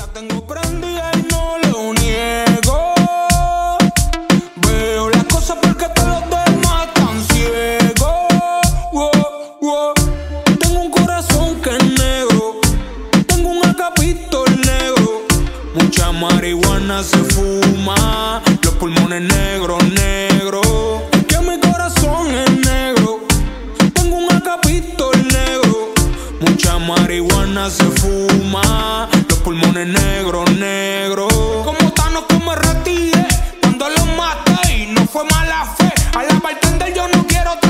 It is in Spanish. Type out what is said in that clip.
tengo prendida y no lo niego. Veo las cosas porque todos los demás están ciegos. Wow, wow. Tengo un corazón que es negro, tengo un acapito negro. Mucha marihuana se fuma, los pulmones negros, negros. Es que mi corazón es negro, tengo un acapito negro. Mucha marihuana se fuma, los pulmones negros, negros. Como Thanos que me retiré cuando lo maté y no fue mala fe. A la bartender yo no quiero